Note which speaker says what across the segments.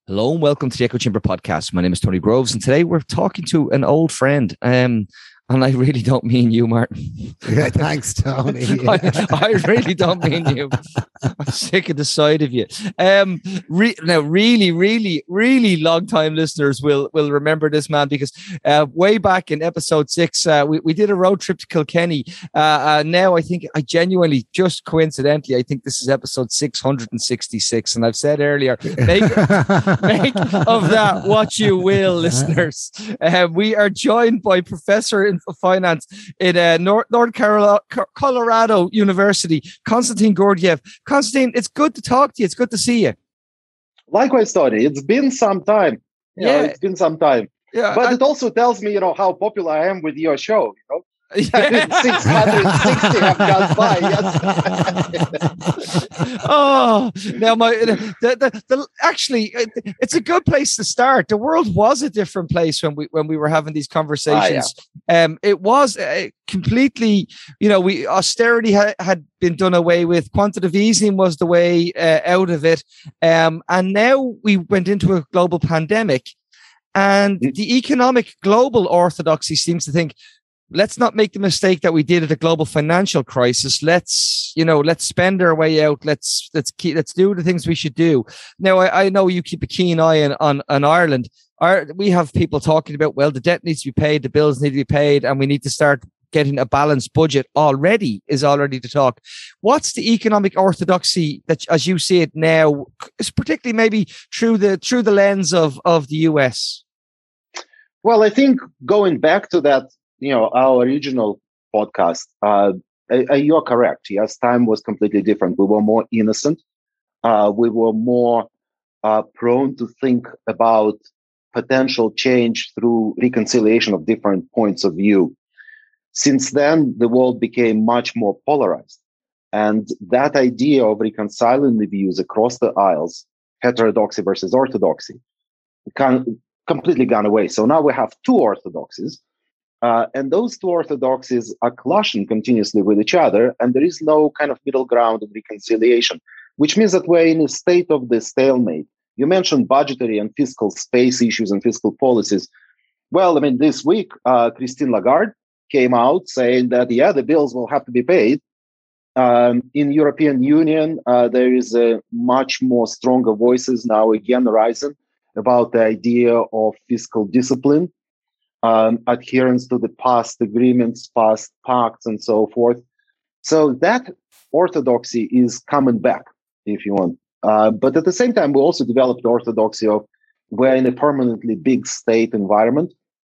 Speaker 1: Hello and welcome to the Echo Chamber podcast. My name is Tony Groves, and today we're talking to an old friend. And I really don't mean you, Martin.
Speaker 2: Yeah, thanks, Tony.
Speaker 1: I really don't mean you. I'm sick of the sight of you. Now, really long-time listeners will remember this man because way back in episode 6, we did a road trip to Kilkenny. Now, I think I genuinely, just coincidentally, I think this is episode 666. And I've said earlier, make of that what you will, listeners. We are joined by Professor in Finance at North Colorado University, Konstantin Gurdjieff. Konstantin, it's good to talk to you. It's good to see you.
Speaker 3: Likewise, Tony. It's been some time. It's been some time.
Speaker 1: Yeah,
Speaker 3: but it also tells me, how popular I am with your show.
Speaker 1: Yeah.
Speaker 3: 660 have gone by. Yes.
Speaker 1: Oh, now actually, it's a good place to start. The world was a different place when we were having these conversations. It was completely, austerity had been done away with. Quantitative easing was the way out of it, and now we went into a global pandemic, and the economic global orthodoxy seems to think, let's not make the mistake that we did at a global financial crisis. Let's spend our way out. Let's do the things we should do. Now, I know you keep a keen eye on Ireland. We have people talking about, well, the debt needs to be paid, the bills need to be paid, and we need to start getting a balanced budget already to talk. What's the economic orthodoxy that, as you see it now, is particularly maybe through the lens of the US?
Speaker 3: Well, I think going back to that, our original podcast, you're correct. Yes, time was completely different. We were more innocent. We were more prone to think about potential change through reconciliation of different points of view. Since then, the world became much more polarized. And that idea of reconciling the views across the aisles, heterodoxy versus orthodoxy, completely gone away. So now we have two orthodoxies. And those two orthodoxies are clashing continuously with each other, and there is no kind of middle ground and reconciliation, which means that we're in a state of the stalemate. You mentioned budgetary and fiscal space issues and fiscal policies. Well, this week, Christine Lagarde came out saying that, the bills will have to be paid. In European Union, there is a much more stronger voices now again rising about the idea of fiscal discipline. Adherence to the past agreements, past pacts, and so forth. So that orthodoxy is coming back, if you want. But at the same time, we also developed the orthodoxy of we're in a permanently big state environment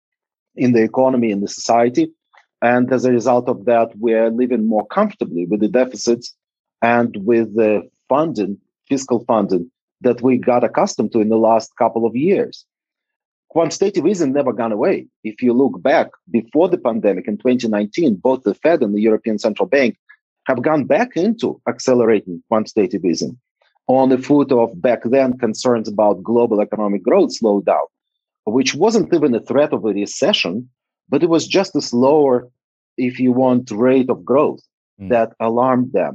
Speaker 3: in the economy, in the society. And as a result of that, we're living more comfortably with the deficits and with the fiscal funding that we got accustomed to in the last couple of years. Quantitative easing never gone away. If you look back before the pandemic in 2019, both the Fed and the European Central Bank have gone back into accelerating quantitative easing on the foot of back then concerns about global economic growth slowdown, which wasn't even a threat of a recession, but it was just a slower, if you want, rate of growth that alarmed them.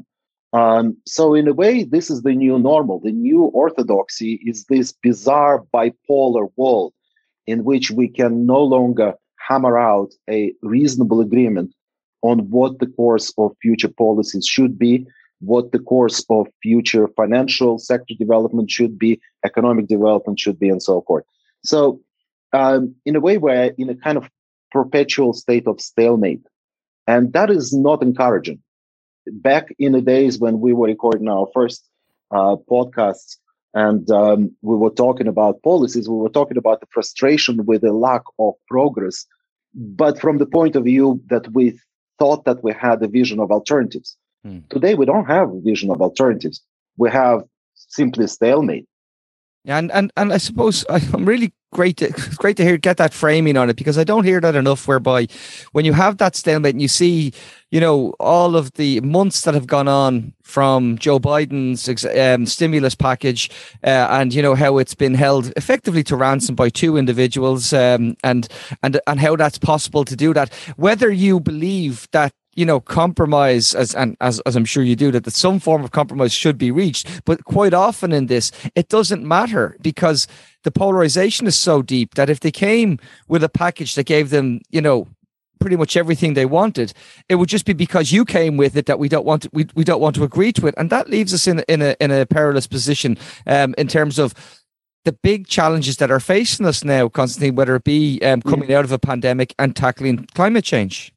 Speaker 3: So in a way, this is the new normal. The new orthodoxy is this bizarre bipolar world in which we can no longer hammer out a reasonable agreement on what the course of future policies should be, what the course of future financial sector development should be, economic development should be, and so forth. So in a way, we're in a kind of perpetual state of stalemate. And that is not encouraging. Back in the days when we were recording our first podcasts, and we were talking about policies, we were talking about the frustration with the lack of progress, but from the point of view that we thought that we had a vision of alternatives. Today, we don't have a vision of alternatives. We have simply stalemate.
Speaker 1: And I suppose I'm really great to get that framing on it, because I don't hear that enough, whereby when you have that stalemate and you see, all of the months that have gone on from Joe Biden's stimulus package and, how it's been held effectively to ransom by two individuals and how that's possible to do that, whether you believe that compromise, as I'm sure you do, that some form of compromise should be reached. But quite often in this, it doesn't matter, because the polarization is so deep that if they came with a package that gave them, pretty much everything they wanted, it would just be because you came with it that we don't want to agree to it, and that leaves us in a perilous position in terms of the big challenges that are facing us now, Constantine, whether it be coming out of a pandemic and tackling climate change.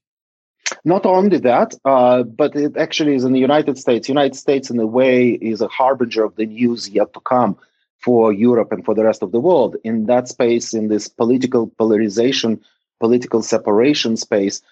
Speaker 3: Not only that, but it actually is in the United States. United States, in a way, is a harbinger of the news yet to come for Europe and for the rest of the world. In that space, in this political polarization, political separation space,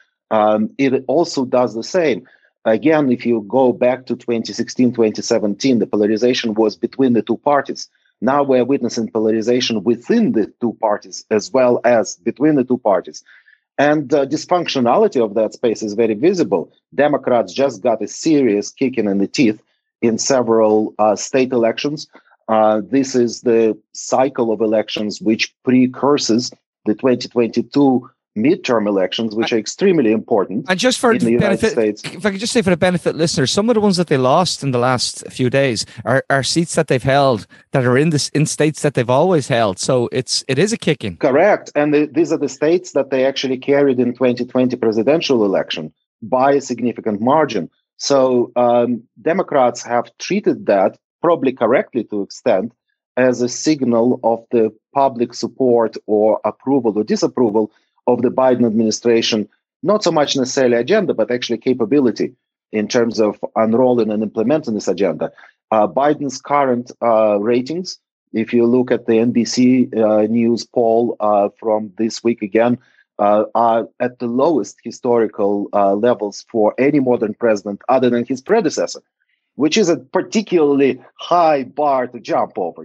Speaker 3: it also does the same. Again, if you go back to 2016, 2017, the polarization was between the two parties. Now we're witnessing polarization within the two parties as well as between the two parties. And the dysfunctionality of that space is very visible. Democrats just got a serious kicking in the teeth in several state elections. This is the cycle of elections which precurses the 2022 midterm elections, which are extremely important.
Speaker 1: And just for
Speaker 3: in the United States,
Speaker 1: if I could just say, for the benefit listeners, some of the ones that they lost in the last few days are seats that they've held that are in states that they've always held. So it is a kicking.
Speaker 3: Correct. And these are the states that they actually carried in 2020 presidential election by a significant margin. So Democrats have treated that, probably correctly to extent, as a signal of the public support or approval or disapproval of the Biden administration, not so much necessarily agenda, but actually capability in terms of unrolling and implementing this agenda. Biden's current ratings, if you look at the NBC News poll from this week again, are at the lowest historical levels for any modern president other than his predecessor, which is a particularly high bar to jump over,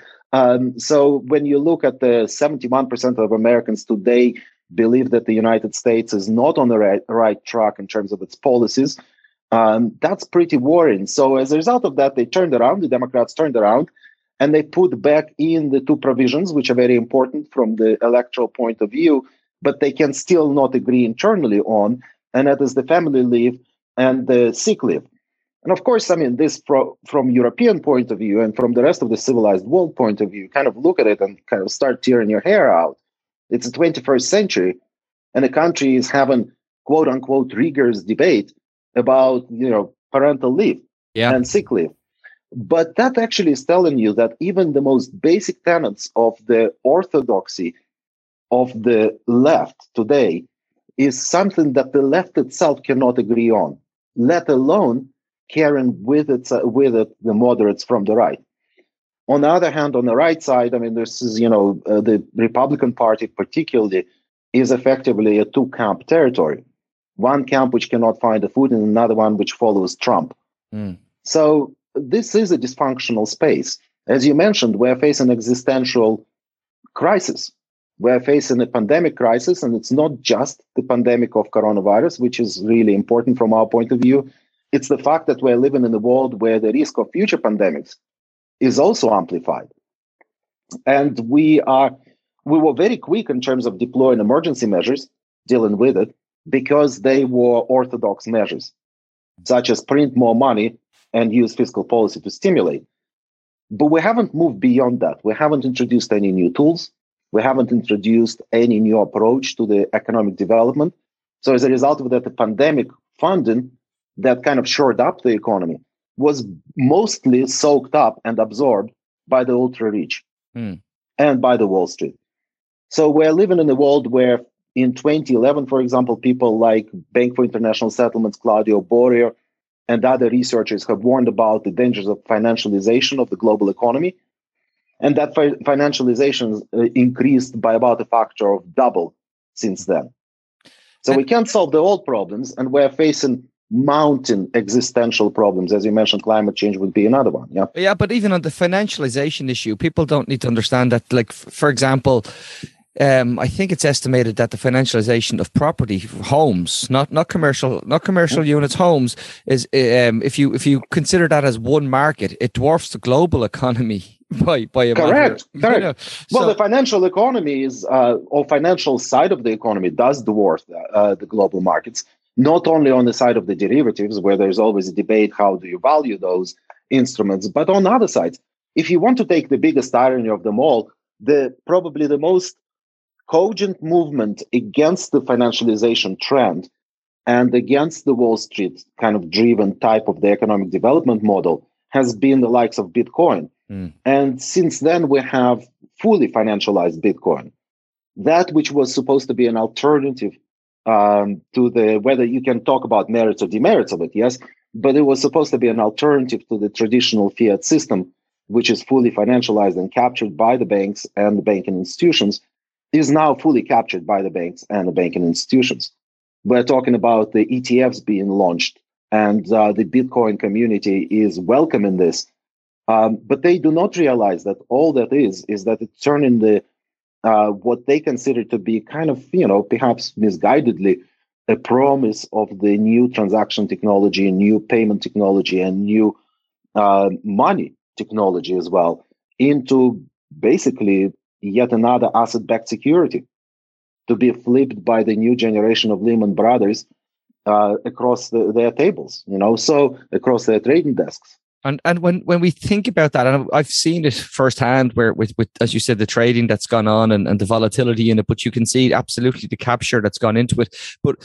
Speaker 3: So when you look at the 71% of Americans today believe that the United States is not on the right track in terms of its policies, that's pretty worrying. So as a result of that, the Democrats turned around, and they put back in the two provisions, which are very important from the electoral point of view, but they can still not agree internally on, and that is the family leave and the sick leave. And of course, this from European point of view and from the rest of the civilized world point of view, kind of look at it and kind of start tearing your hair out. It's the 21st century, and the country is having "quote unquote" rigorous debate about parental leave and sick leave. But that actually is telling you that even the most basic tenets of the orthodoxy of the left today is something that the left itself cannot agree on, let alone carrying with it the moderates from the right. On the other hand, on the right side, this is, the Republican Party particularly is effectively a two-camp territory. One camp which cannot find a foot and another one which follows Trump. So this is a dysfunctional space. As you mentioned, we're facing existential crisis. We're facing a pandemic crisis, and it's not just the pandemic of coronavirus, which is really important from our point of view. It's the fact that we're living in a world where the risk of future pandemics is also amplified. And we were very quick in terms of deploying emergency measures, dealing with it, because they were orthodox measures, such as print more money and use fiscal policy to stimulate. But we haven't moved beyond that. We haven't introduced any new tools. We haven't introduced any new approach to the economic development. So as a result of that, the pandemic funding that kind of shored up the economy was mostly soaked up and absorbed by the ultra-rich and by the Wall Street. So we're living in a world where in 2011, for example, people like Bank for International Settlements, Claudio Boria, and other researchers have warned about the dangers of financialization of the global economy. And that financialization increased by about a factor of double since then. So we can't solve the old problems, and we're facing mounting existential problems. As you mentioned, climate change would be another one.
Speaker 1: Yeah, but even on the financialization issue, people don't need to understand that, like, for example, I think it's estimated that the financialization of property, homes, not commercial units, homes, is if you consider that as one market, it dwarfs the global economy by a
Speaker 3: correct.
Speaker 1: Well,
Speaker 3: the financial economy is or financial side of the economy does dwarf the global markets. not only on the side of the derivatives, where there's always a debate, how do you value those instruments, but on other sides. If you want to take the biggest irony of them all, probably the most cogent movement against the financialization trend and against the Wall Street kind of driven type of the economic development model has been the likes of Bitcoin. And since then, we have fully financialized Bitcoin. That which was supposed to be an alternative to whether you can talk about merits or demerits of it, yes, but it was supposed to be an alternative to the traditional fiat system, which is fully financialized and captured by the banks and the banking institutions, is now fully captured by the banks and the banking institutions. We're talking about the ETFs being launched, and the Bitcoin community is welcoming this. But they do not realize that all that is that it's turning what they consider to be kind of, perhaps misguidedly, a promise of the new transaction technology, new payment technology, and new money technology as well, into basically yet another asset-backed security to be flipped by the new generation of Lehman Brothers across their tables, so across their trading desks.
Speaker 1: And when we think about that, and I've seen it firsthand, where with as you said, the trading that's gone on and the volatility in it, but you can see absolutely the capture that's gone into it. But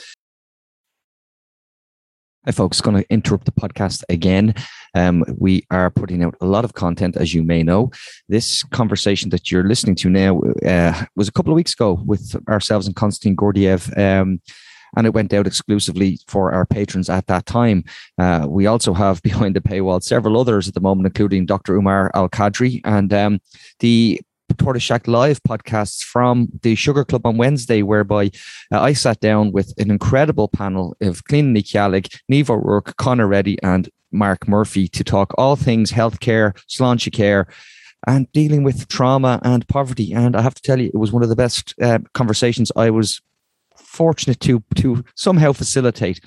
Speaker 1: hi, folks, going to interrupt the podcast again. We are putting out a lot of content, as you may know. This conversation that you're listening to now was a couple of weeks ago with ourselves and Konstantin Gordiev. And it went out exclusively for our patrons at that time. We also have behind the paywall several others at the moment, including Dr. Umar Al-Qadri and the Tortoise Shack Live podcasts from the Sugar Club on Wednesday, whereby I sat down with an incredible panel of Cliona Ní Cheallaigh, Niamh O'Rourke, Conor Reddy and Mark Murphy to talk all things healthcare, sláinte care, and dealing with trauma and poverty. And I have to tell you, it was one of the best conversations I was fortunate to somehow facilitate.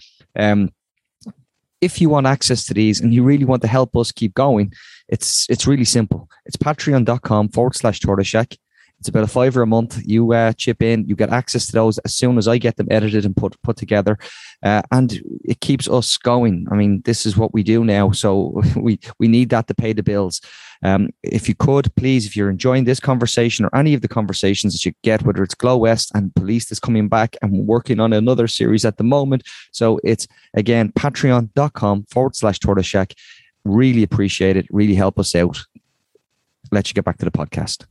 Speaker 1: If you want access to these and you really want to help us keep going, it's really simple. It's patreon.com/Tortoise Shack. It's about $5 a month. You chip in, you get access to those as soon as I get them edited and put together, and it keeps us going. I mean, this is what we do now, so we need that to pay the bills. If you could, please, if you're enjoying this conversation or any of the conversations that you get, whether it's Glow West and Police is coming back, and we're working on another series at the moment. So it's, again, patreon.com/Tortoise Shack. Really appreciate it. Really help us out. Let you get back to the podcast.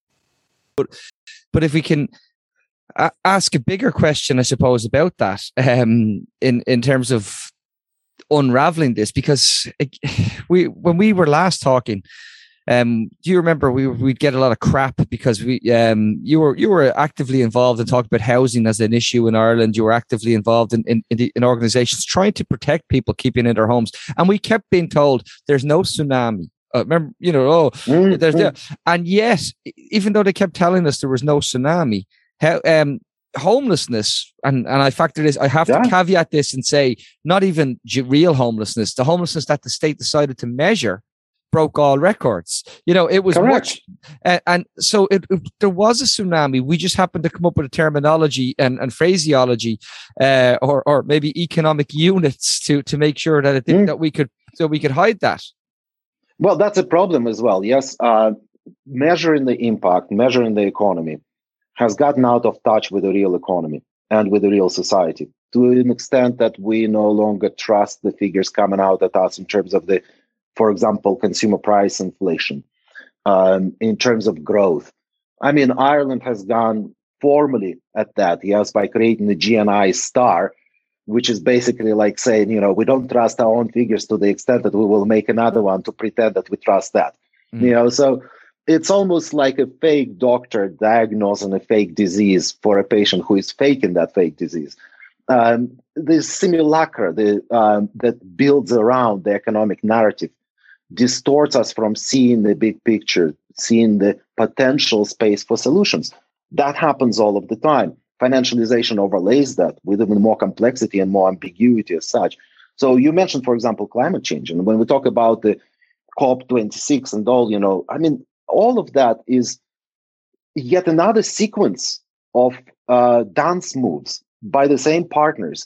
Speaker 1: But if we can ask a bigger question, I suppose, about that, in terms of unraveling this, because when we were last talking, do you remember we'd get a lot of crap because you were actively involved and talked about housing as an issue in Ireland. You were actively involved in organizations trying to protect people keeping in their homes, and we kept being told there's no tsunami. Remember, and yet, even though they kept telling us there was no tsunami, homelessness, and I factor this, I have to caveat this and say, not even real homelessness, the homelessness that the state decided to measure broke all records. It was much, and so there was a tsunami. We just happened to come up with a terminology and phraseology, or maybe economic units to make sure that it didn't, that we could hide that.
Speaker 3: Well, that's a problem as well. Yes, measuring the impact, measuring the economy has gotten out of touch with the real economy and with the real society, to an extent that we no longer trust the figures coming out at us in terms of for example, consumer price inflation, in terms of growth. I mean, Ireland has gone formally at that, yes, by creating the GNI star, which is basically like saying, we don't trust our own figures to the extent that we will make another one to pretend that we trust that. So it's almost like a fake doctor diagnosing a fake disease for a patient who is faking that fake disease. The simulacra that builds around the economic narrative distorts us from seeing the big picture, seeing the potential space for solutions. That happens all of the time. Financialization overlays that with even more complexity and more ambiguity as such. So you mentioned, for example, climate change. And when we talk about the COP26 and all, I mean, all of that is yet another sequence of dance moves by the same partners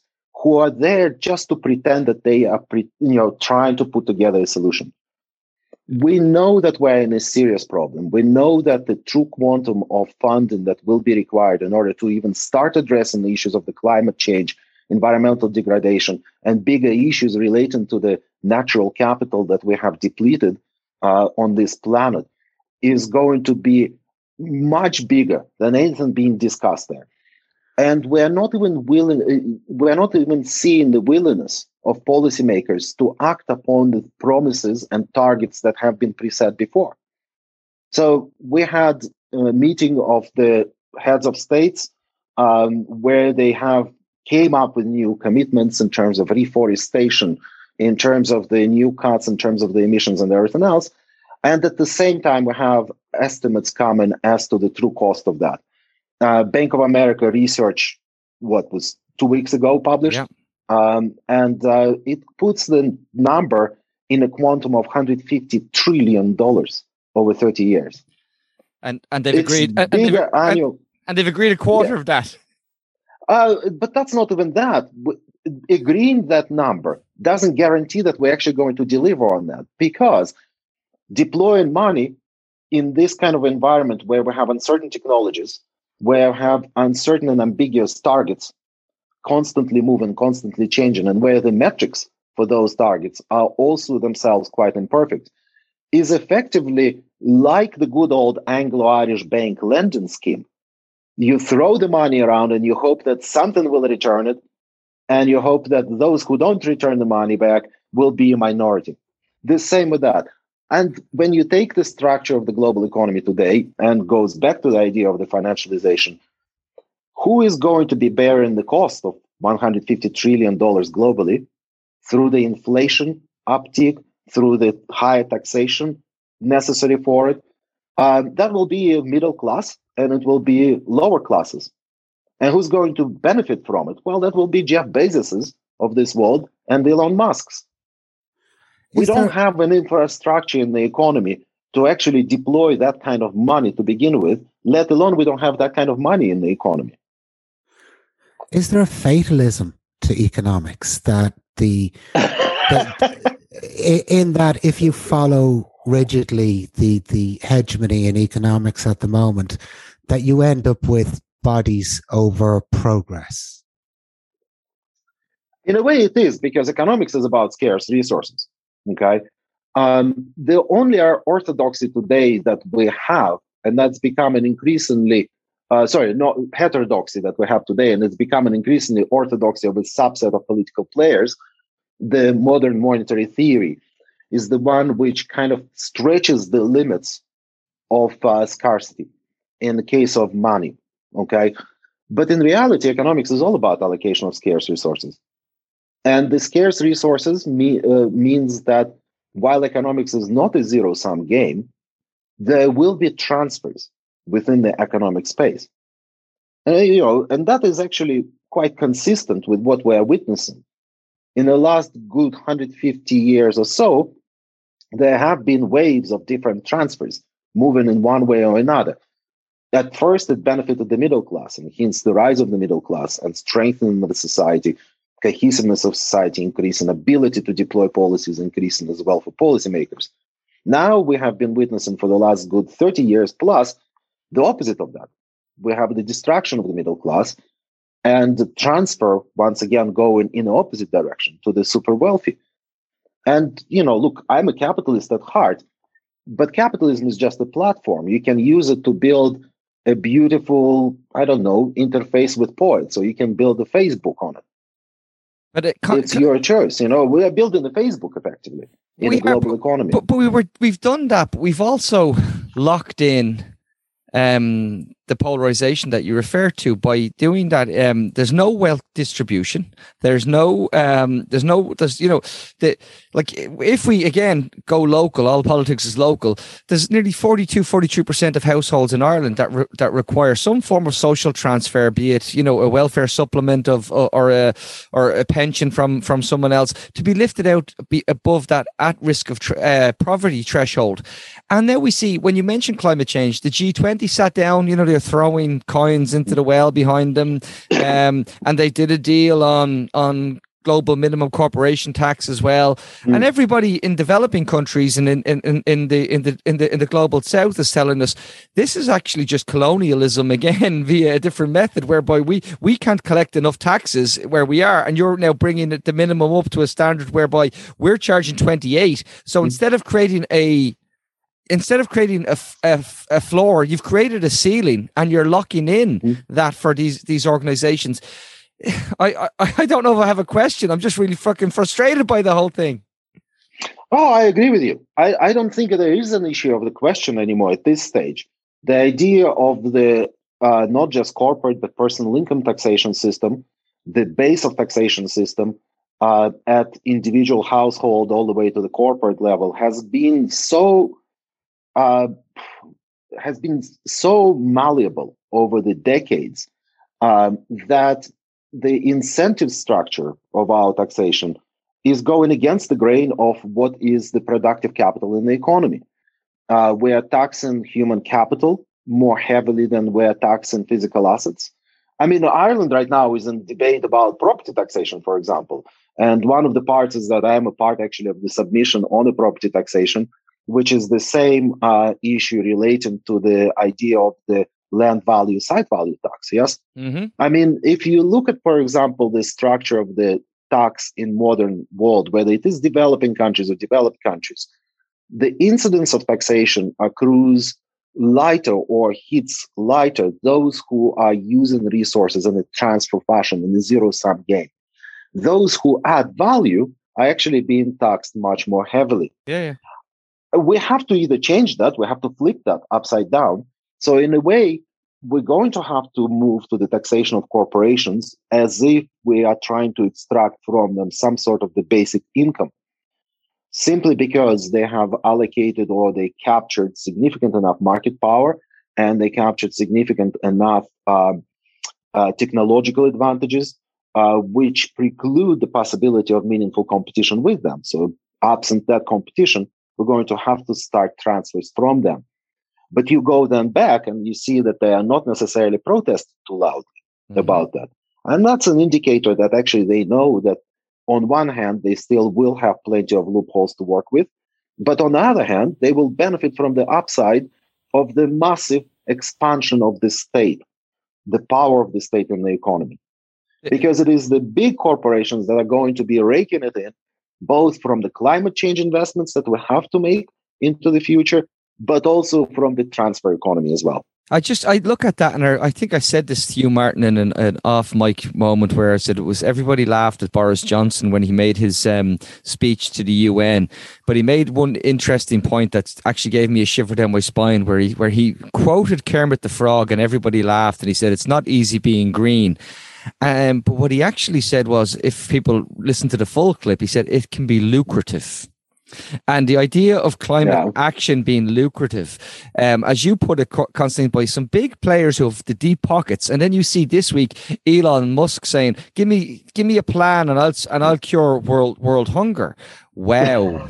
Speaker 3: who are there just to pretend that they are, trying to put together a solution. We know that we're in a serious problem. We know that the true quantum of funding that will be required in order to even start addressing the issues of the climate change, environmental degradation, and bigger issues relating to the natural capital that we have depleted on this planet is going to be much bigger than anything being discussed there. And we're not even seeing the willingness of policymakers to act upon the promises and targets that have been preset before. So we had a meeting of the heads of states where they have came up with new commitments in terms of reforestation, in terms of the new cuts, in terms of the emissions and everything else. And at the same time, we have estimates coming as to the true cost of that. Bank of America research, what was 2 weeks ago published, and it puts the number in a quantum of $150 trillion over 30 years.
Speaker 1: And they've agreed. And they've agreed a quarter of that.
Speaker 3: But that's not even that. Agreeing that number doesn't guarantee that we're actually going to deliver on that, because deploying money in this kind of environment where we have uncertain technologies, where we have uncertain and ambiguous targets constantly moving, constantly changing, and where the metrics for those targets are also themselves quite imperfect, is effectively like the good old Anglo-Irish bank lending scheme. You throw the money around and you hope that something will return it, and you hope that those who don't return the money back will be a minority. The same with that. And when you take the structure of the global economy today and goes back to the idea of the financialization, who is going to be bearing the cost of $150 trillion globally through the inflation uptick, through the higher taxation necessary for it? That will be a middle class, and it will be lower classes. And who's going to benefit from it? Well, that will be Jeff Bezos's of this world and Elon Musk's. We don't have an infrastructure in the economy to actually deploy that kind of money to begin with, let alone we don't have that kind of money in the economy.
Speaker 2: Is there a fatalism to economics that in that if you follow rigidly the hegemony in economics at the moment, that you end up with bodies over progress?
Speaker 3: In a way it is, because economics is about scarce resources. Okay. The only orthodoxy today that we have, and that's become an increasingly, heterodoxy that we have today, and it's become an increasingly orthodoxy of a subset of political players, the modern monetary theory, is the one which kind of stretches the limits of scarcity in the case of money. Okay. But in reality, economics is all about allocation of scarce resources. And the scarce resources means that while economics is not a zero-sum game, there will be transfers within the economic space. And that is actually quite consistent with what we are witnessing. In the last good 150 years or so, there have been waves of different transfers moving in one way or another. At first, it benefited the middle class, and hence the rise of the middle class and strengthening of the society, cohesiveness of society increasing, ability to deploy policies increasing as well for policymakers. Now we have been witnessing for the last good 30 years plus the opposite of that. We have the destruction of the middle class and the transfer once again going in the opposite direction to the super wealthy. And, look, I'm a capitalist at heart, but capitalism is just a platform. You can use it to build a beautiful, interface with poets, so you can build a Facebook on it. But it's your choice. We are building the Facebook effectively in the global economy.
Speaker 1: But we've done that, but we've also locked in the polarization that you refer to by doing that. There's no wealth distribution. If we again go local, all politics is local. There's nearly 43% of households in Ireland that require some form of social transfer, be it a welfare supplement or a pension from someone else, to be lifted out above that at risk of poverty threshold. And now we see, when you mention climate change, the G20 sat down, they're throwing coins into the well behind them. And they did a deal on global minimum corporation tax as well. And everybody in developing countries and in the global south is telling us this is actually just colonialism again via a different method, whereby we can't collect enough taxes where we are, and you're now bringing the minimum up to a standard whereby we're charging 28. So instead of creating a floor, you've created a ceiling, and you're locking in that for these organizations. I don't know if I have a question. I'm just really fucking frustrated by the whole thing.
Speaker 3: Oh, I agree with you. I don't think there is an issue of the question anymore at this stage. The idea of the not just corporate, but personal income taxation system, the base of taxation system at individual household all the way to the corporate level has been so malleable over the decades that the incentive structure of our taxation is going against the grain of what is the productive capital in the economy. We are taxing human capital more heavily than we are taxing physical assets. I mean, Ireland right now is in debate about property taxation, for example. And one of the parts is that I am a part actually of the submission on the property taxation, which is the same issue relating to the idea of the land value, site value tax. Yes.
Speaker 1: Mm-hmm.
Speaker 3: I mean, if you look at, for example, the structure of the tax in modern world, whether it is developing countries or developed countries, the incidence of taxation accrues lighter or hits lighter those who are using resources in a transfer fashion in a zero-sum game. Those who add value are actually being taxed much more heavily.
Speaker 1: Yeah.
Speaker 3: We have to either change that, we have to flip that upside down. So in a way, we're going to have to move to the taxation of corporations as if we are trying to extract from them some sort of the basic income, simply because they have allocated or they captured significant enough market power and they captured significant enough technological advantages, which preclude the possibility of meaningful competition with them. So absent that competition, we're going to have to start transfers from them. But you go then back and you see that they are not necessarily protesting too loudly about that. And that's an indicator that actually they know that on one hand, they still will have plenty of loopholes to work with. But on the other hand, they will benefit from the upside of the massive expansion of the state, the power of the state in the economy. Because it is the big corporations that are going to be raking it in, both from the climate change investments that we have to make into the future, but also from the transfer economy as well.
Speaker 1: I look at that, and I think I said this to you, Martin, in an off mic moment where I said everybody laughed at Boris Johnson when he made his speech to the UN, but he made one interesting point that actually gave me a shiver down my spine, where he quoted Kermit the Frog, and everybody laughed, and he said, "It's not easy being green." But what he actually said was, if people listen to the full clip, he said it can be lucrative. And the idea of climate action being lucrative, as you put it, Constantine, by some big players who have the deep pockets, and then you see this week Elon Musk saying, "Give me a plan, and I'll cure world hunger." Wow,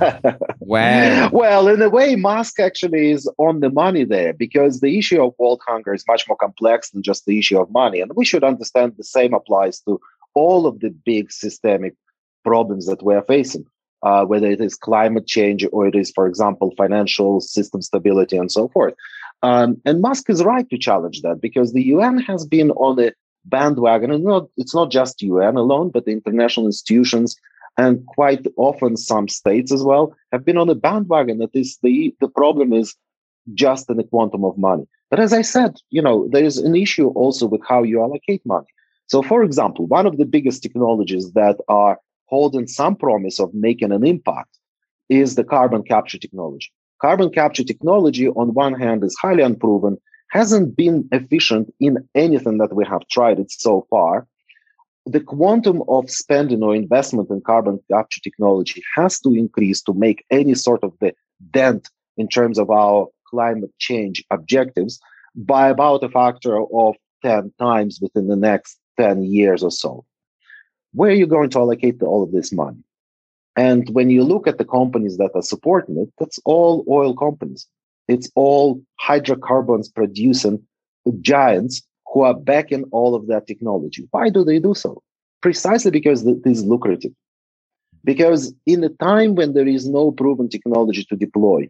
Speaker 1: wow.
Speaker 3: Well, in a way, Musk actually is on the money there, because the issue of world hunger is much more complex than just the issue of money, and we should understand the same applies to all of the big systemic problems that we are facing. Whether it is climate change or it is, for example, financial system stability and so forth. And Musk is right to challenge that, because the UN has been on the bandwagon, and it's not just UN alone, but the international institutions and quite often some states as well have been on the bandwagon that the problem is just in the quantum of money. But as I said, there is an issue also with how you allocate money. So, for example, one of the biggest technologies that are holding some promise of making an impact is the carbon capture technology. Carbon capture technology, on one hand, is highly unproven, hasn't been efficient in anything that we have tried it so far. The quantum of spending or investment in carbon capture technology has to increase to make any sort of the dent in terms of our climate change objectives by about a factor of 10 times within the next 10 years or so. Where are you going to allocate all of this money? And when you look at the companies that are supporting it, that's all oil companies. It's all hydrocarbons producing giants who are backing all of that technology. Why do they do so? Precisely because it is lucrative. Because in a time when there is no proven technology to deploy,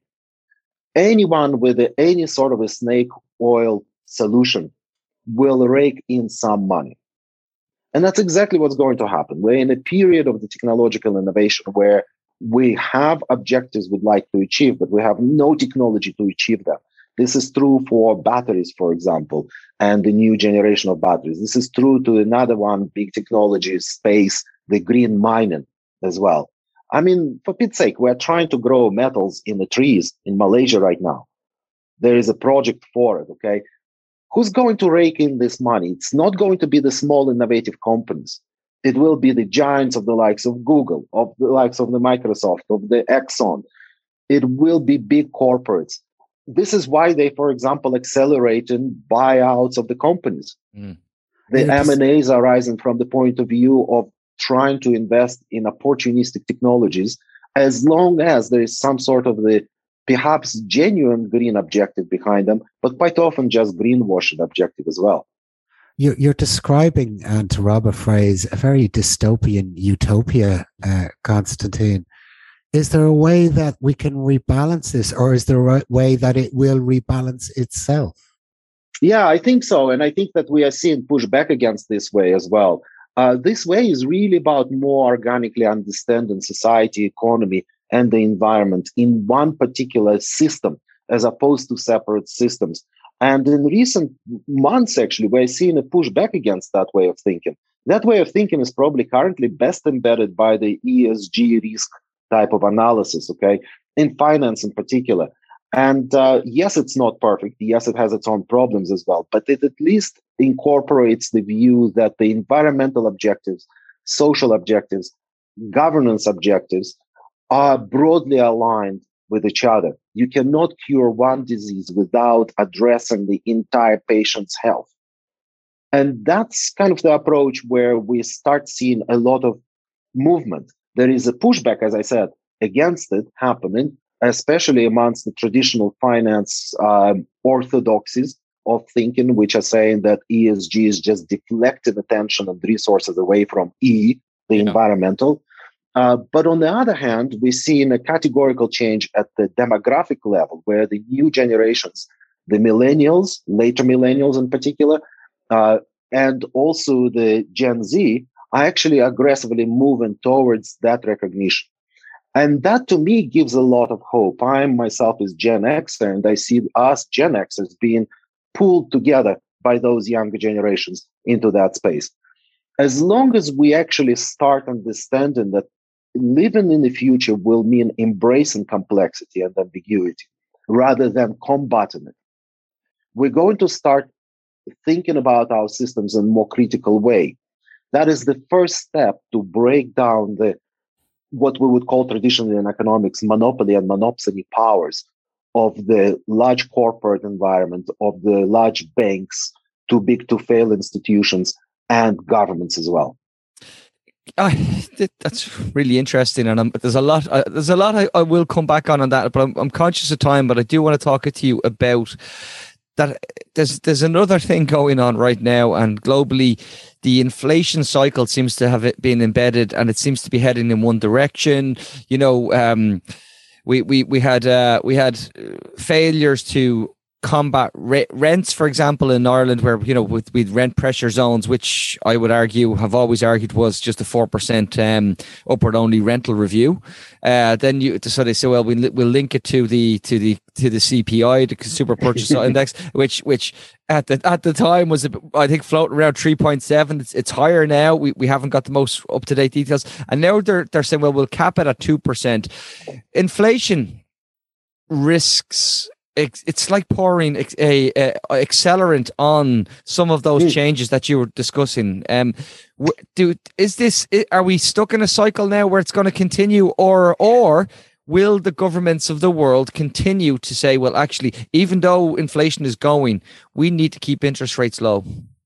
Speaker 3: anyone with any sort of a snake oil solution will rake in some money. And that's exactly what's going to happen. We're in a period of the technological innovation where we have objectives we'd like to achieve, but we have no technology to achieve them. This is true for batteries, for example, and the new generation of batteries. This is true to another one, big technology space, the green mining as well. I mean, for Pete's sake, we're trying to grow metals in the trees in Malaysia right now. There is a project for it, okay? Who's going to rake in this money? It's not going to be the small innovative companies. It will be the giants of the likes of Google, of the likes of the Microsoft, of the Exxon. It will be big corporates. This is why they, for example, accelerate in buyouts of the companies. The M&As are rising from the point of view of trying to invest in opportunistic technologies, as long as there is some sort of the perhaps genuine green objective behind them, but quite often just greenwashing objective as well.
Speaker 2: You're describing, and to rob a phrase, a very dystopian utopia, Konstantin. Is there a way that we can rebalance this, or is there a way that it will rebalance itself?
Speaker 3: Yeah, I think so. And I think that we are seeing pushback against this way as well. This way is really about more organically understanding society, economy, and the environment in one particular system, as opposed to separate systems. And in recent months, actually, we're seeing a pushback against that way of thinking. That way of thinking is probably currently best embedded by the ESG risk type of analysis, okay, in finance in particular. And yes, it's not perfect. Yes, it has its own problems as well, but it at least incorporates the view that the environmental objectives, social objectives, governance objectives are broadly aligned with each other. You cannot cure one disease without addressing the entire patient's health. And that's kind of the approach where we start seeing a lot of movement. There is a pushback, as I said, against it happening, especially amongst the traditional finance orthodoxies of thinking, which are saying that ESG is just deflecting attention and resources away from the environmental. But on the other hand, we're seeing a categorical change at the demographic level, where the new generations, the millennials, later millennials in particular, and also the Gen Z, are actually aggressively moving towards that recognition. And that, to me, gives a lot of hope. I myself is Gen Xer, and I see us Gen Xers being pulled together by those younger generations into that space. As long as we actually start understanding that living in the future will mean embracing complexity and ambiguity rather than combating it, we're going to start thinking about our systems in a more critical way. That is the first step to break down what we would call traditionally in economics monopoly and monopsony powers of the large corporate environment, of the large banks, too big to fail institutions, and governments as well.
Speaker 1: That's really interesting, and there's a lot. I will come back on that, but I'm conscious of time. But I do want to talk to you about that. There's another thing going on right now, and globally, the inflation cycle seems to have been embedded, and it seems to be heading in one direction. You know, we had failures to combat rents, for example, in Ireland, where, you know, with rent pressure zones, which I would argue, have always argued, was just a 4% upward only rental review. Then so they say, well, we'll link it to the CPI, the Consumer Purchase Index, which at the time was, I think, floating around 3.7. It's higher now. We haven't got the most up to date details, and now they're saying, well, we'll cap it at 2%. Inflation risks. It's like pouring a accelerant on some of those changes that you were discussing. Are we stuck in a cycle now where it's going to continue, or will the governments of the world continue to say, well, actually, even though inflation is going, we need to keep interest rates low?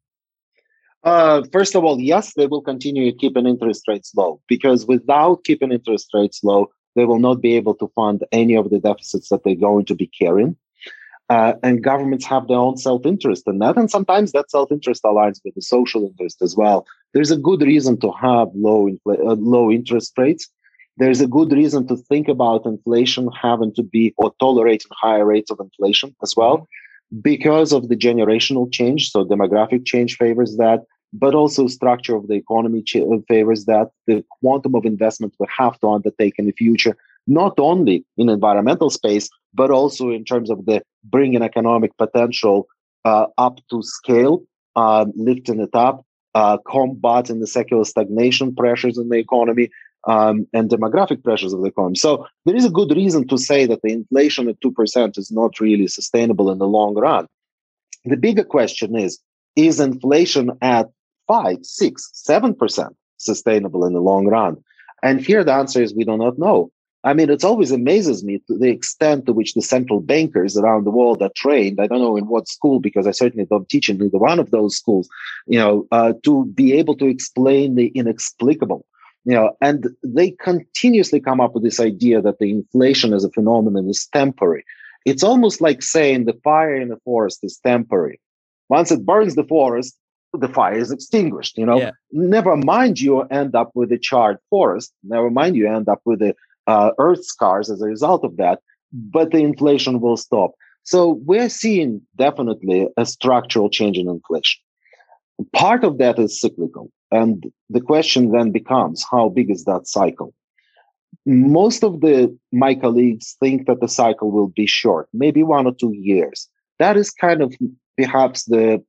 Speaker 3: First of all, yes, they will continue keeping interest rates low, because without keeping interest rates low, they will not be able to fund any of the deficits that they're going to be carrying. And governments have their own self-interest in that. And sometimes that self-interest aligns with the social interest as well. There's a good reason to have low interest rates. There's a good reason to think about inflation having to be or tolerating higher rates of inflation as well, because of the generational change. So demographic change favors that, but also structure of the economy favors that. The quantum of investment we have to undertake in the future, not only in environmental space, but also in terms of the bringing economic potential up to scale, lifting it up, combating the secular stagnation pressures in the economy, and demographic pressures of the economy. So there is a good reason to say that the inflation at 2% is not really sustainable in the long run. The bigger question is inflation at 5, 6, 7% sustainable in the long run? And here the answer is we do not know. I mean, it always amazes me to the extent to which the central bankers around the world are trained. I don't know in what school, because I certainly don't teach in either one of those schools, to be able to explain the inexplicable. And they continuously come up with this idea that the inflation as a phenomenon is temporary. It's almost like saying the fire in the forest is temporary. Once it burns the forest, the fire is extinguished. Yeah. Never mind you end up with a charred forest. Never mind you end up with the earth scars as a result of that. But the inflation will stop. So we're seeing definitely a structural change in inflation. Part of that is cyclical. And the question then becomes, how big is that cycle? Most of my colleagues think that the cycle will be short, maybe 1 or 2 years. That is kind of perhaps the,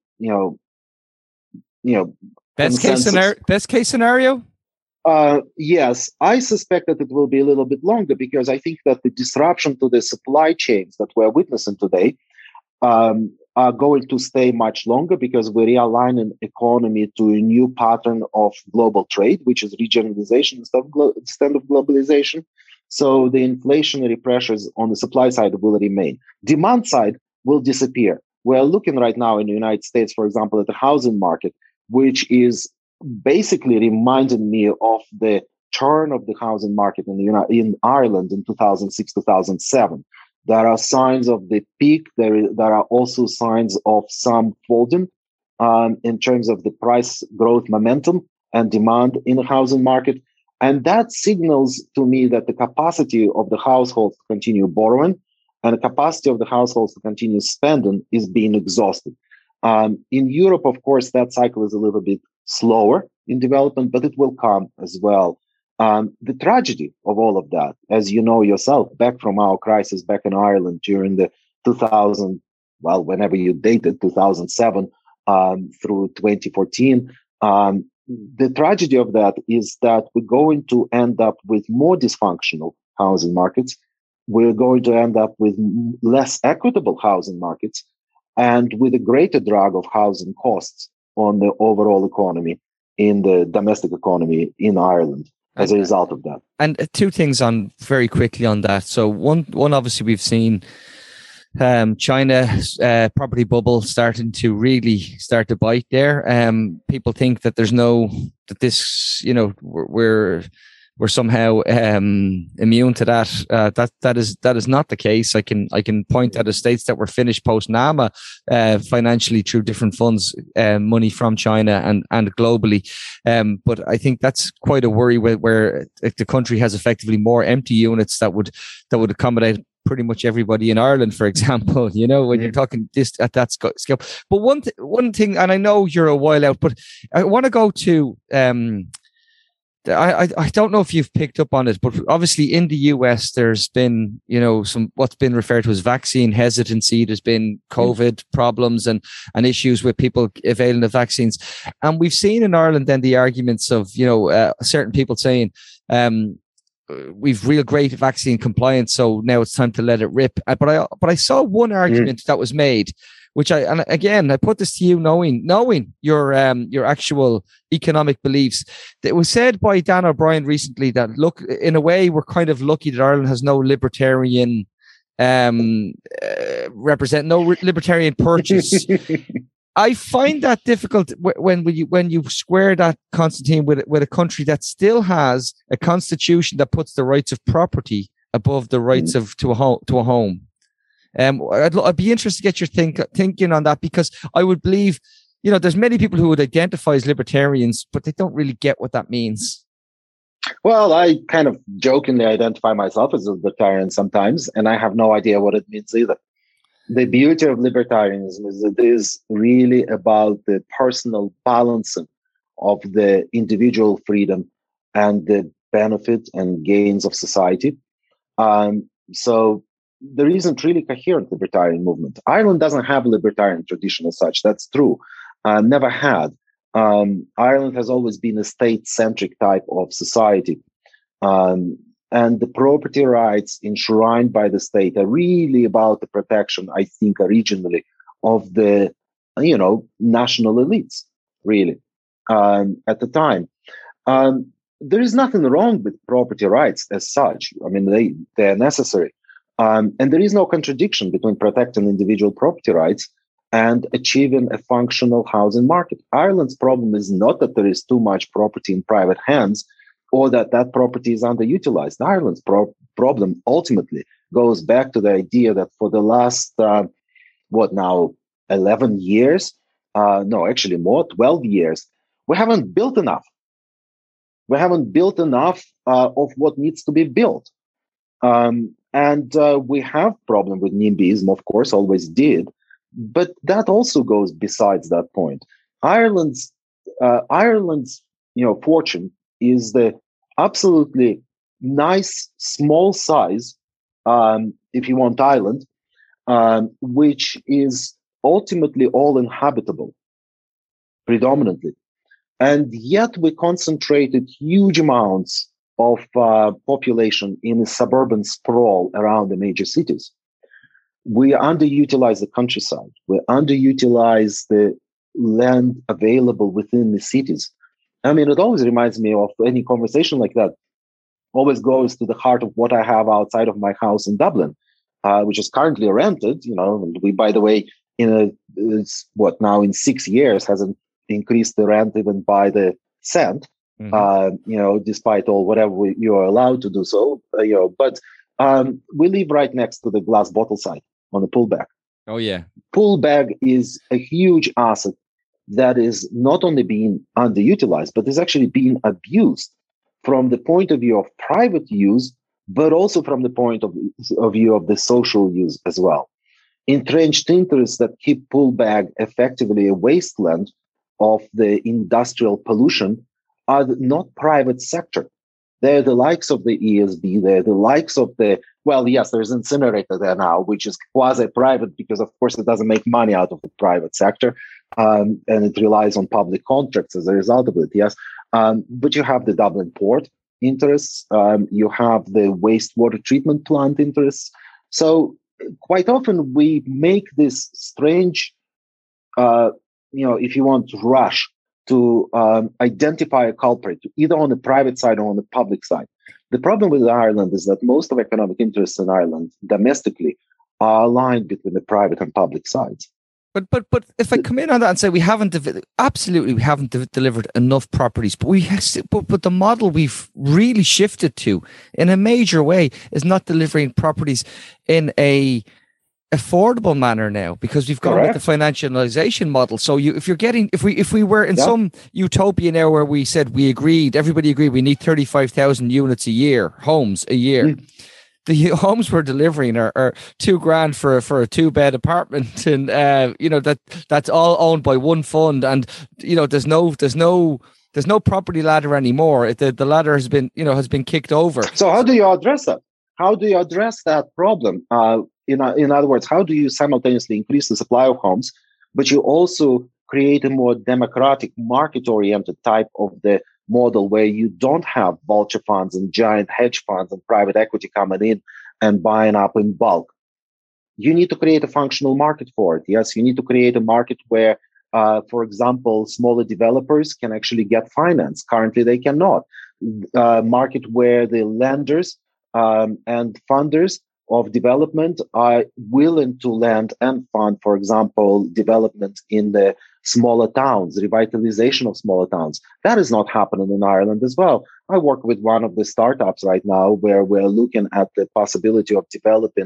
Speaker 1: best case scenario?
Speaker 3: Yes, I suspect that it will be a little bit longer, because I think that the disruption to the supply chains that we're witnessing today are going to stay much longer, because we realign an economy to a new pattern of global trade, which is regionalization instead of globalization. So the inflationary pressures on the supply side will remain. Demand side will disappear. We're looking right now in the United States, for example, at the housing market, which is basically reminding me of the turn of the housing market in Ireland in 2006, 2007. There are signs of the peak. There are also signs of some folding in terms of the price growth momentum and demand in the housing market. And that signals to me that the capacity of the households to continue borrowing and the capacity of the households to continue spending is being exhausted. In Europe, of course, that cycle is a little bit slower in development, but it will come as well. The tragedy of all of that, as you know yourself, back from our crisis back in Ireland during the whenever you dated, 2007 through 2014, the tragedy of that is that we're going to end up with more dysfunctional housing markets. We're going to end up with less equitable housing markets, and with a greater drag of housing costs on the overall economy, in the domestic economy in Ireland, as a result of that.
Speaker 1: And two things on very quickly on that. So one obviously we've seen China's property bubble starting to really start to bite there. People think that we're somehow immune to that. That is not the case. I can point out states that were finished post NAMA financially through different funds, money from China and globally. But I think that's quite a worry where the country has effectively more empty units that would accommodate pretty much everybody in Ireland, for example, when you're talking this at that scale. But one thing, and I know you're a while out, but I want to go to I don't know if you've picked up on it, but obviously in the US, there's been, some what's been referred to as vaccine hesitancy. There's been COVID problems and issues with people availing of vaccines. And we've seen in Ireland then the arguments of, certain people saying, we've real great vaccine compliance, so now it's time to let it rip. But I saw one argument that was made, which I put this to you knowing your actual economic beliefs. It was said by Dan O'Brien recently that, look, in a way, we're kind of lucky that Ireland has no libertarian libertarian purchase. I find that difficult when you square that, Constantine, with a country that still has a constitution that puts the rights of property above the rights to a home. I'd be interested to get your thinking on that, because I would believe, there's many people who would identify as libertarians, but they don't really get what that means.
Speaker 3: Well, I kind of jokingly identify myself as a libertarian sometimes, and I have no idea what it means either. The beauty of libertarianism is that it is really about the personal balancing of the individual freedom and the benefit and gains of society. So there isn't really coherent libertarian movement. Ireland doesn't have a libertarian tradition as such. That's true. Never had. Ireland has always been a state-centric type of society. And the property rights enshrined by the state are really about the protection, I think, originally of the, national elites, really, at the time. There is nothing wrong with property rights as such. I mean, they're necessary. And there is no contradiction between protecting individual property rights and achieving a functional housing market. Ireland's problem is not that there is too much property in private hands, or that property is underutilized. Ireland's problem ultimately goes back to the idea that for the last, 11 years? No, actually more, 12 years, we haven't built enough. We haven't built enough of what needs to be built. And we have problem with NIMBYism, of course, always did. But that also goes besides that point. Ireland's fortune is the absolutely nice small size, if you want, island, which is ultimately all inhabitable, predominantly. And yet we concentrated huge amounts of population in a suburban sprawl around the major cities. We underutilize the countryside. We underutilize the land available within the cities. I mean, it always reminds me of any conversation like that. Always goes to the heart of what I have outside of my house in Dublin, which is currently rented. And we, by the way, in 6 years hasn't increased the rent even by the cent. Despite all whatever you are allowed to do so. But we live right next to the glass bottle site on the Poolbeg.
Speaker 1: Oh yeah,
Speaker 3: Poolbeg is a huge asset that is not only being underutilized, but is actually being abused from the point of view of private use, but also from the point of view of the social use as well. Entrenched interests that keep Poolbeg effectively a wasteland of the industrial pollution are not private sector. They're the likes of the ESB, they're the likes of there's incinerator there now, which is quasi-private because, of course, it doesn't make money out of the private sector. And it relies on public contracts as a result of it, yes. But you have the Dublin port interests, you have the wastewater treatment plant interests. So quite often we make this strange, if you want, rush to identify a culprit, either on the private side or on the public side. The problem with Ireland is that most of economic interests in Ireland domestically are aligned between the private and public sides.
Speaker 1: But if I come in on that and say we haven't delivered enough properties, but the model we've really shifted to in a major way is not delivering properties in a affordable manner now, because we've gone with the financialization model. So if we were in some utopia now where we said everybody agreed we need 35,000 units a year, homes a year. The homes we're delivering are $2,000 for a 2-bed apartment, and that's all owned by one fund, and there's no property ladder anymore. The ladder has been kicked over.
Speaker 3: So how do you address that? How do you address that problem? In other words, how do you simultaneously increase the supply of homes, but you also create a more democratic, market-oriented type of the model where you don't have vulture funds and giant hedge funds and private equity coming in and buying up in bulk? You need to create a functional market for it. Yes, you need to create a market where, for example, smaller developers can actually get finance. Currently, they cannot. Market where the lenders and funders of development are willing to lend and fund, for example, development in the smaller towns, revitalization of smaller towns. That is not happening in Ireland as well. I work with one of the startups right now where we're looking at the possibility of developing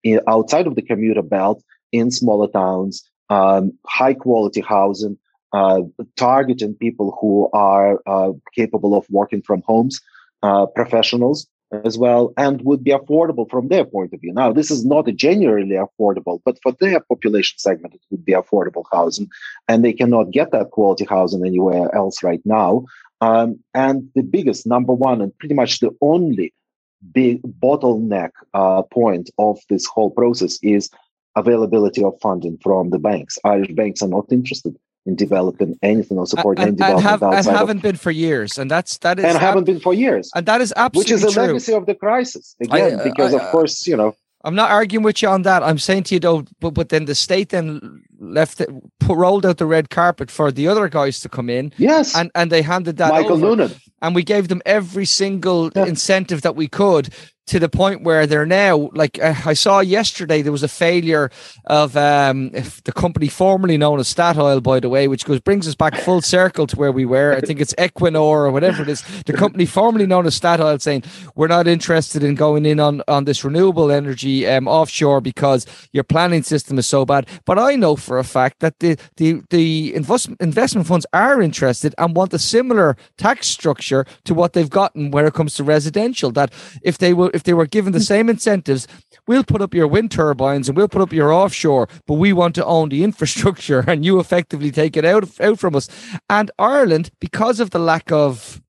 Speaker 3: outside of the commuter belt in smaller towns, high quality housing, targeting people who are capable of working from homes, professionals as well, and would be affordable from their point of view. Now, this is not generally affordable, but for their population segment, it would be affordable housing, and they cannot get that quality housing anywhere else right now. And the biggest, number one, and pretty much the only big bottleneck point of this whole process is availability of funding from the banks. Irish banks are not interested in developing anything or supporting any development
Speaker 1: and haven't been for years, and
Speaker 3: haven't been for years,
Speaker 1: and that is absolutely
Speaker 3: which is a
Speaker 1: true.
Speaker 3: Legacy of the crisis again, because of course, you know.
Speaker 1: I'm not arguing with you on that. I'm saying to you though, but then the state then rolled out the red carpet for the other guys to come in.
Speaker 3: Yes,
Speaker 1: and they handed that
Speaker 3: Michael
Speaker 1: over.
Speaker 3: Noonan,
Speaker 1: and we gave them every single incentive that we could, to the point where they're now, like I saw yesterday, there was a failure of the company formerly known as Statoil, by the way, which brings us back full circle to where we were. I think it's Equinor or whatever it is. The company formerly known as Statoil saying, we're not interested in going in on this renewable energy offshore because your planning system is so bad. But I know for a fact that the investment funds are interested and want a similar tax structure to what they've gotten when it comes to residential, that if they were given the same incentives, we'll put up your wind turbines and we'll put up your offshore, but we want to own the infrastructure and you effectively take it out from us. And Ireland, because of the lack of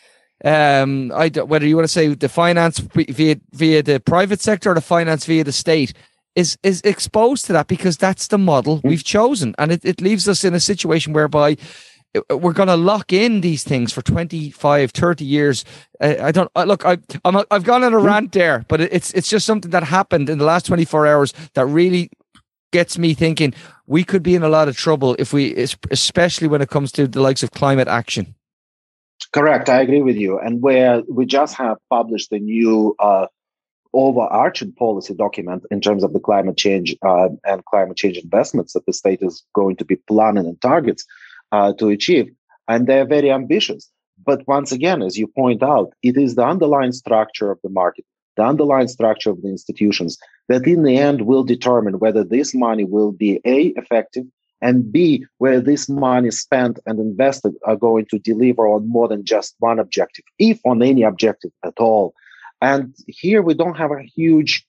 Speaker 1: whether you want to say the finance via the private sector or the finance via the state, is exposed to that, because that's the model we've chosen, and it leaves us in a situation whereby we're going to lock in these things for 25, 30 years. I've gone on a rant there, but it's just something that happened in the last 24 hours that really gets me thinking we could be in a lot of trouble especially when it comes to the likes of climate action.
Speaker 3: Correct. I agree with you. And where we just have published a new overarching policy document in terms of the climate change and climate change investments that the state is going to be planning and targets to achieve. And they're very ambitious. But once again, as you point out, it is the underlying structure of the market, the underlying structure of the institutions that in the end will determine whether this money will be A, effective, and B, where this money spent and invested are going to deliver on more than just one objective, if on any objective at all. And here we don't have a huge,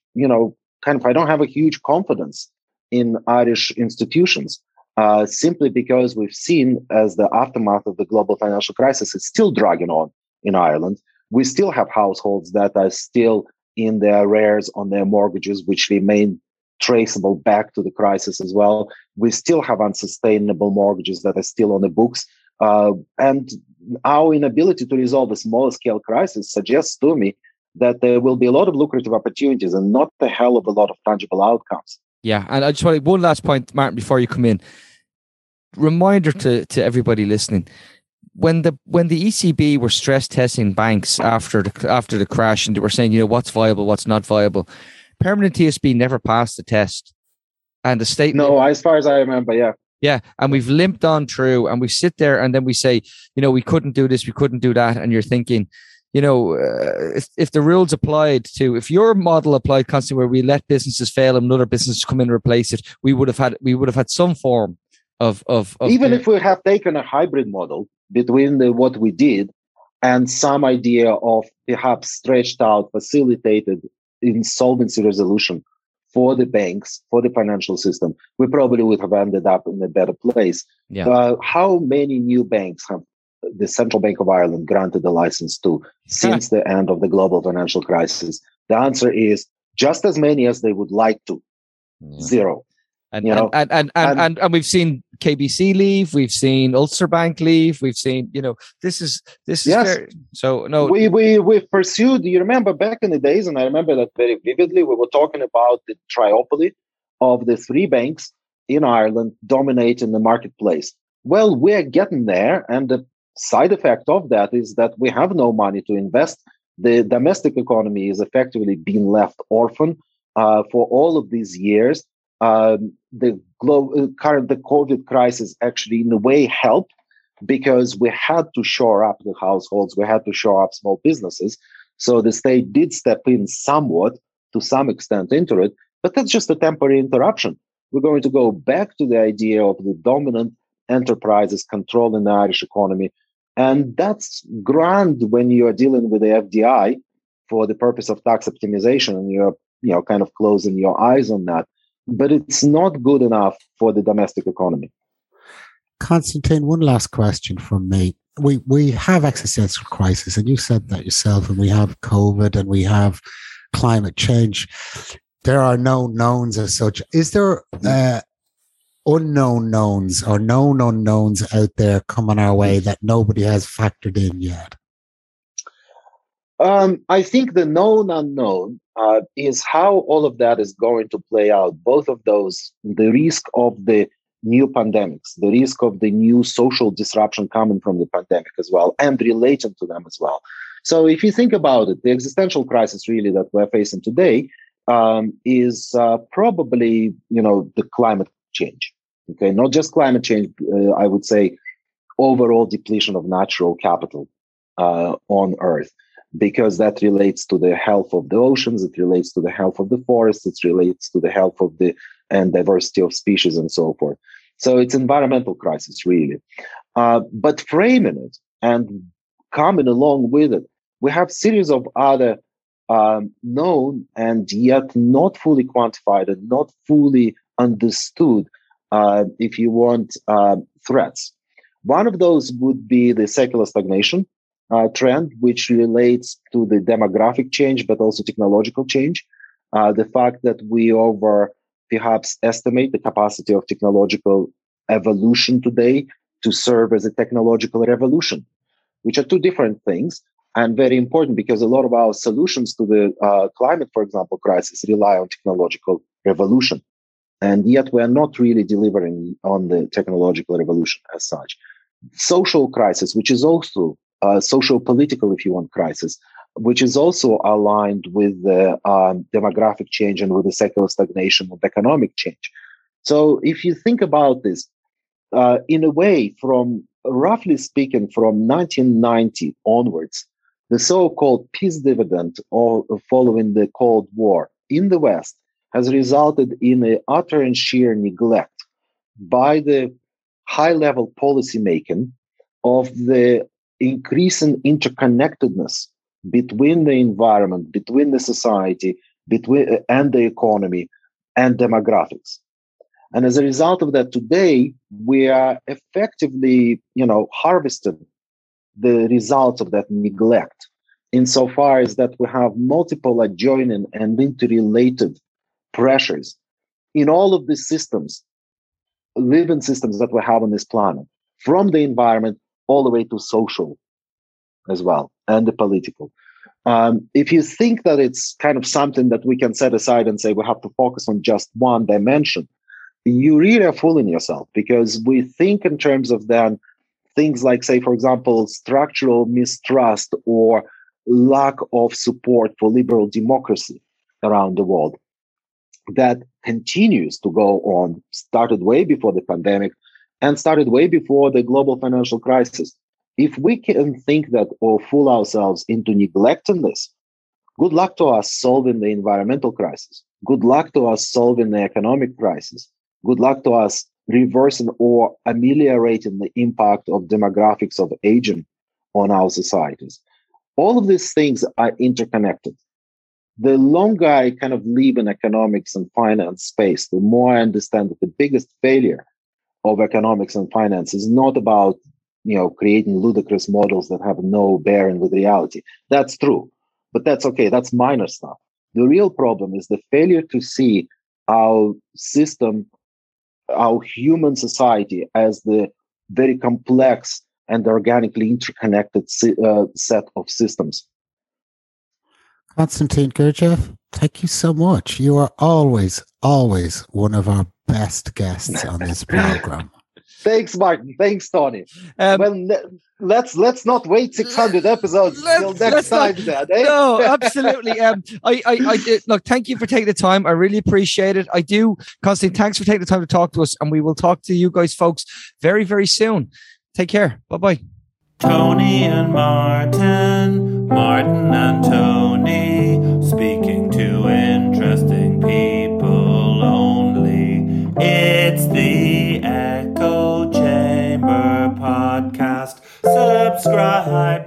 Speaker 3: I don't have a huge confidence in Irish institutions. Simply because we've seen, as the aftermath of the global financial crisis is still dragging on in Ireland, we still have households that are still in their arrears on their mortgages, which remain traceable back to the crisis as well. We still have unsustainable mortgages that are still on the books. And our inability to resolve a smaller scale crisis suggests to me that there will be a lot of lucrative opportunities and not a hell of a lot of tangible outcomes.
Speaker 1: Yeah, and I just want one last point, Martin, before you come in. Reminder to everybody listening: when the ECB were stress testing banks after the crash, and they were saying, what's viable, what's not viable, Permanent TSB never passed the test, and the state.
Speaker 3: No, as far as I remember, yeah.
Speaker 1: Yeah, and we've limped on through, and we sit there, and then we say, we couldn't do this, we couldn't do that, and you're thinking, if the rules applied to, if your model applied constantly, where we let businesses fail and other businesses come in and replace it, we would have had some form of
Speaker 3: even if we have taken a hybrid model between what we did and some idea of perhaps stretched out, facilitated insolvency resolution for the banks, for the financial system, we probably would have ended up in a better place.
Speaker 1: Yeah.
Speaker 3: How many new banks have the Central Bank of Ireland granted a license to since the end of the global financial crisis? The answer is just as many as they would like to. Yeah. Zero.
Speaker 1: And we've seen KBC leave, we've seen Ulster Bank leave, we've seen, this is yes. Very, so no,
Speaker 3: we've pursued. You remember back in the days, and I remember that very vividly. We were talking about the triopoly of the three banks in Ireland dominating the marketplace. Well, we're getting there, and the side effect of that is that we have no money to invest. The domestic economy is effectively being left orphan for all of these years. The COVID crisis actually, in a way, helped because we had to shore up the households, we had to shore up small businesses. So the state did step in somewhat, to some extent, into it. But that's just a temporary interruption. We're going to go back to the idea of the dominant enterprises controlling the Irish economy. And that's grand when you're dealing with the FDI for the purpose of tax optimization, and you're kind of closing your eyes on that. But it's not good enough for the domestic economy.
Speaker 2: Constantine, one last question from me. We have existential crisis, and you said that yourself, and we have COVID and we have climate change. There are no knowns as such. Is there unknown knowns or known unknowns out there coming our way that nobody has factored in yet?
Speaker 3: I think the known unknown is how all of that is going to play out. Both of those, the risk of the new pandemics, the risk of the new social disruption coming from the pandemic as well, and related to them as well. So if you think about it, the existential crisis really that we're facing today is probably, the climate change. Okay, not just climate change, I would say overall depletion of natural capital on Earth, because that relates to the health of the oceans, it relates to the health of the forests, it relates to the health of and diversity of species and so forth. So it's environmental crisis, really. But framing it and coming along with it, we have series of other known and yet not fully quantified and not fully understood, if you want, threats. One of those would be the secular stagnation trend, which relates to the demographic change, but also technological change. The fact that we perhaps estimate the capacity of technological evolution today to serve as a technological revolution, which are two different things and very important, because a lot of our solutions to the climate, for example, crisis rely on technological revolution. And yet we are not really delivering on the technological revolution as such. Social crisis, which is also social-political, if you want, crisis, which is also aligned with the demographic change and with the secular stagnation of economic change. So if you think about this, in a way, roughly speaking, from 1990 onwards, the so-called peace dividend following the Cold War in the West has resulted in an utter and sheer neglect by the high-level policymaking of the increasing interconnectedness between the environment, between the society, and the economy and demographics. And as a result of that, today we are effectively, harvesting the results of that neglect, insofar as that we have multiple adjoining and interrelated pressures in all of these systems, living systems that we have on this planet, from the environment all the way to social as well, and the political. If you think that it's kind of something that we can set aside and say we have to focus on just one dimension, you really are fooling yourself, because we think in terms of then things like, say, for example, structural mistrust or lack of support for liberal democracy around the world. That continues to go on, started way before the pandemic and started way before the global financial crisis. If we can think that or fool ourselves into neglecting this, good luck to us solving the environmental crisis. Good luck to us solving the economic crisis. Good luck to us reversing or ameliorating the impact of demographics of aging on our societies. All of these things are interconnected. The longer I kind of live in economics and finance space, the more I understand that the biggest failure of economics and finance is not about, creating ludicrous models that have no bearing with reality. That's true, but that's okay. That's minor stuff. The real problem is the failure to see our system, our human society, as the very complex and organically interconnected set of systems.
Speaker 2: Konstantin Gurdjieff, thank you so much. You are always one of our best guests on this program.
Speaker 3: Thanks, Martin. Thanks, Tony. Let's not wait 600 episodes till next time.
Speaker 1: No, absolutely. I look. Thank you for taking the time. I really appreciate it. I do, Konstantin. Thanks for taking the time to talk to us, and we will talk to you guys, folks, very, very soon. Take care. Bye bye.
Speaker 4: Tony and Martin, Martin and Tony, speaking to interesting people. subscribe.